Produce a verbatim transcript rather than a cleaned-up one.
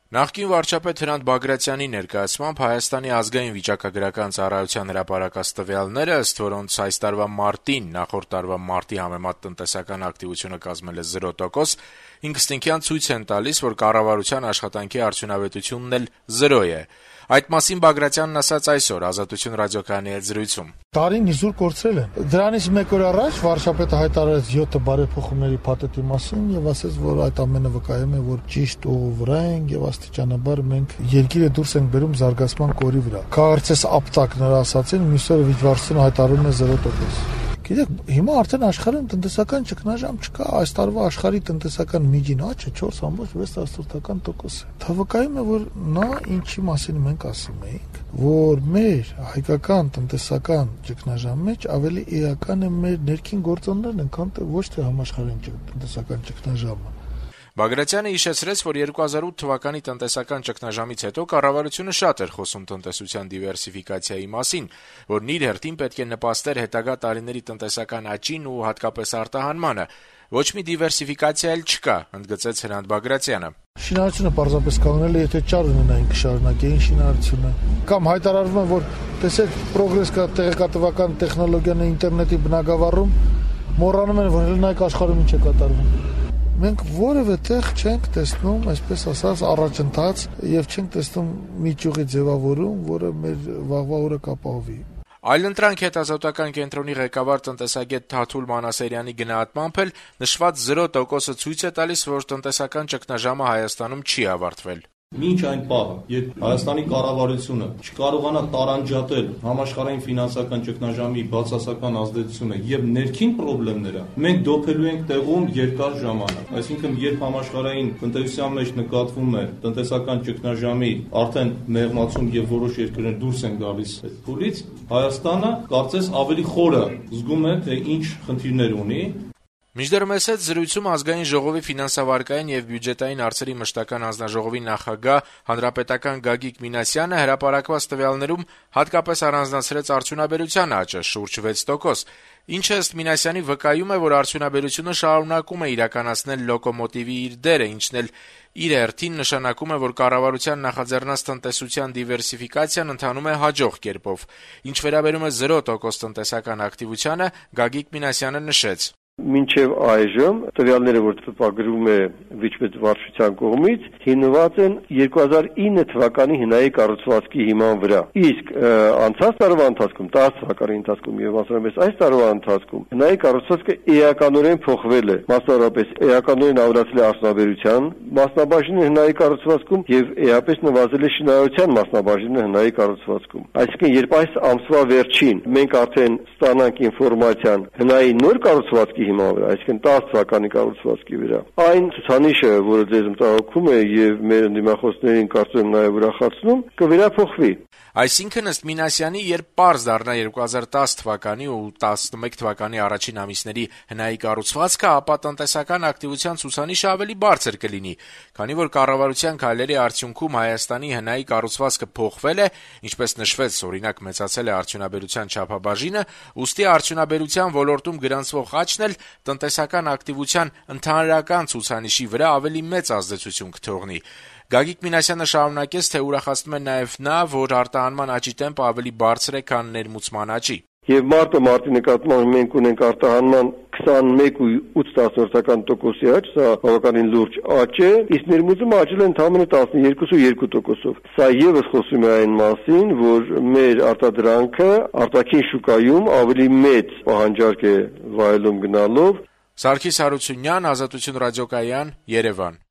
Նախկին վարչապետ Հրանտ Բագրատյանի ներկայացմամբ Հայաստանի ազգային վիճակագրական ծառայության հրապարակած տվյալները, ըստ որոնց այս տարվա մարտին նախորդ տարվա մարտի համեմատ տնտեսական ակտիվությունը կազմել է զրո տոկոս, ինքնըստինքյան ցույց են տալիս, որ կառավարության աշխատանքի արդյունավետությունն էլ զրո է։ Այդ մասին Բագրատյանն ասաց այսօր Ազատություն ռադիոկայանի հետ զրույցում. Տարին իզուր կորցրել են։ Դրանից մեկ օր առաջ վարչապետը հայտարարեց յոթ բարեփոխումների փաթեթի մասին եւ ասաց, որ այդ ամենը վկայում է, որ ճիշտ ուղու վրա ենք եւ աստիճանաբար մենք երկիրը դուրս ենք բերում զարգացման կորի վրա։ Կարծես ապտակ նրա ասացին, մյուսը վիճվարությունը հայտարարում է զրո տոկոս։ Գիտեք, հիմա արդեն աշխարհում տնտեսական ճգնաժամ չկա, այս տարվա աշխարհի տնտեսական միջին աճը չորս կόμμα վեց տոկոս է։ Դա վկայում է, որ նա ինչի մասին մենք ասում էինք, որ մեր հայկական տնտեսական ճգնաժամի մեջ ավելի էական է մեր ներքին գործոններն, քան թե ոչ թե համաշխարհային տնտեսական ճգնաժամը։ Բագրատյանը հիշեցրեց, որ երկու հազար ութ թվականի տնտեսական ճգնաժամից հետո կառավարությունը շատ էր խոսում տնտեսության դիվերսիֆիկացիայի մասին, որն իր հերթին պետք է նպաստեր հետագա տարիների տնտեսական աճին ու հատկապես արտահանմանը։ Ոչ մի դիվերսիֆիկացիա էլ չկա, ընդգծեց Հրանտ Բագրատյանը։ Շինարարությունը պարզապես կանգնել է, եթե ճար ունենային կշարունակեին շինարարությունը։ Կամ հայտարարվում է, որ տեսեք, պրոգրես կա, տեղեկատվական տեխնոլոգիան է, ինտերնետի բնագավառում, մոռանում են, որ հելնայք աշխարհում ինչ է կատարվում։ Մենք որևէ տեղ չենք տեսնում, այսպես ասած, առաջընթաց եւ չենք տեսնում մի ճյուղի ձևավորում, որը մեր վաղվա օրը կապահովի։ Այլընտրանք հետազոտական կենտրոնի ղեկավար տնտեսագետ Թաթուլ Մանասերյանի գնահատմամբ էլ նշված զրո տոկոսը ցույց է տալիս, որ տնտեսական ճգնաժամը Հայաստանում չի ավարտվել։ Մինչ այն պահը, երբ Հայաստանի կառավարությունը չկարողանա տարանջատել համաշխարհային ֆինանսական ճգնաժամի բացասական ազդեցությունը եւ ներքին խնդիրները, մենք դոփելու ենք տեղում երկար ժամանակ։ Այսինքն, երբ համաշխարհային տնտեսության մեջ նկատվում է տնտեսական ճգնաժամի արդեն մեղմացում եւ որոշ երկրներ դուրս են գալիս այդ փուլից, Հայաստանը կարծես ավելի խորը զգում է, թե ինչ խնդիրներ ունի։ Մինչդեռ մեծ հետ զրույցում Ազգային ժողովի ֆինանսավարկային եւ բյուջետային հարցերի մշտական հանձնաժողովի նախագահ հանրապետական Գագիկ Մինասյանը հրապարակված տվյալներում հատկապես առանձնացրեց արդյունաբերության աճը շուրջ վեց տոկոս, ինչը ըստ Մինասյանի վկայում է, որ արդյունաբերությունը շարունակում է իրականացնել լոկոմոտիվի իր դերը, ինչն էլ իր հերթին նշանակում է, որ կառավարության նախաձեռնած տնտեսության դիվերսիֆիկացիան ընթանում է հաջող կերպով։ Ինչ վերաբերում է զրո տոկոս տնտեսական ակտիվությանը, Գագիկ Մինասյանը նշեց. Մինչև այժմ տվյալները, որ տպագրվում է վիճվարչության կողմից, հիմնված են երկու հազար ինը թվականի հնայի կառուցվածքի հիման վրա։ Իսկ անցած տարվա ընթացքում, տասը թվականի ընթացքում եւ մասնավորապես այս տարվա ընթացքում հնայի կառուցվածքը էականորեն փոխվել է, մասնավորապես էականորեն ավելացել է արդյունաբերության մասնաբաժինը հնայի կառուցվածքում եւ էապես նվազել է շինարարության մասնաբաժինը հնայի կառուցվածքում։ Այսինքն, երբ այս ամսվա վերջին մենք արդեն ստանանք ինֆորմացիան հնայի նոր կառուցվածքի հիման վրա, այսինքն տասը թվականի կառուցվածքի վրա, այն ցուցանիշը, որը ձեզ մտահոգում է եւ մեր ընդդիմախոսներին կարծում նաեւ ուրախացնում, կվերափոխվի։ Այսինքն, ըստ Մինասյանի, երբ պարզ դառնա երկու հազար տասը թվականի ու տասնմեկ թվականի առաջին ամիսների հնայի կառուցվածքը, ապա տնտեսական ակտիվության ցուցանիշը ավելի բարձր կլինի, քանի որ կառավարության քայլերի արդյունքում Հայաստանի հնայի կառուցվածքը փոխվել է, ինչպես նշվեց, օրինակ մեծացել է արդյունաբերության չափաբաժինը, ուստի արդյունաբերության ոլորտում գրանցվող աճն էլ տնտեսական ակտիվության ընդհանրական ցուցանիշի վրա ավելի մեծ ազդեցություն կթողնի։ Գագիկ Մինասյանը շարունակեց, թե ուրախացնում է նաև նա, որ արտահանման աճի տեմպը ավելի բարձր է, քան ներմուծման աճի։ Եվ մարտը մարտի նկատմամբ մենք ունենք արտահանման քսանմեկ ու ութ տոկոսի աճ, սա բավականին լուրջ աճ է, իսկ ներմուծումը աճել է ընդամենը տասնյոթ ու երկու տոկոսով։ Սա եւս խոսում է այն մասին, որ մեր արտադրանքը արտաքին շուկայում ավելի մեծ պահանջարկ է վայելում գնալով։ Սարգիս Հարությունյան, Ազատություն ռադիոկայան, Երևան։